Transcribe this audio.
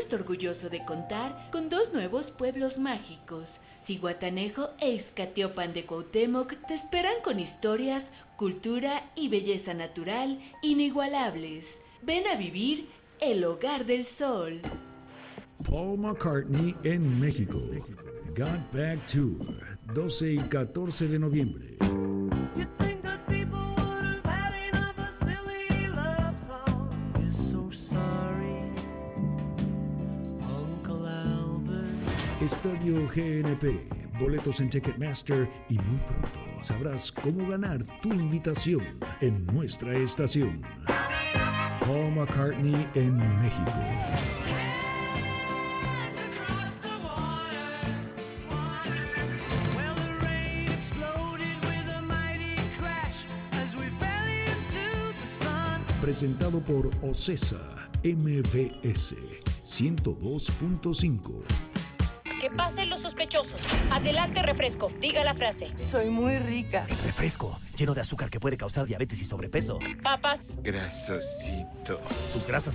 siento orgulloso de contar con dos nuevos pueblos mágicos. Zihuatanejo e Ixcatiopan de Cuauhtémoc te esperan con historias, cultura y belleza natural inigualables. Ven a vivir el Hogar del Sol. Paul McCartney en México. Got Back Tour, 12 y 14 de noviembre. Estadio GNP, boletos en Ticketmaster y muy pronto sabrás cómo ganar tu invitación en nuestra estación. Paul McCartney en México. Presentado por Ocesa MBS 102.5. Que pasen los sospechosos. Adelante, refresco. Diga la frase. Soy muy rica. Refresco, lleno de azúcar que puede causar diabetes y sobrepeso. Papas. Grasosito. Sus grasas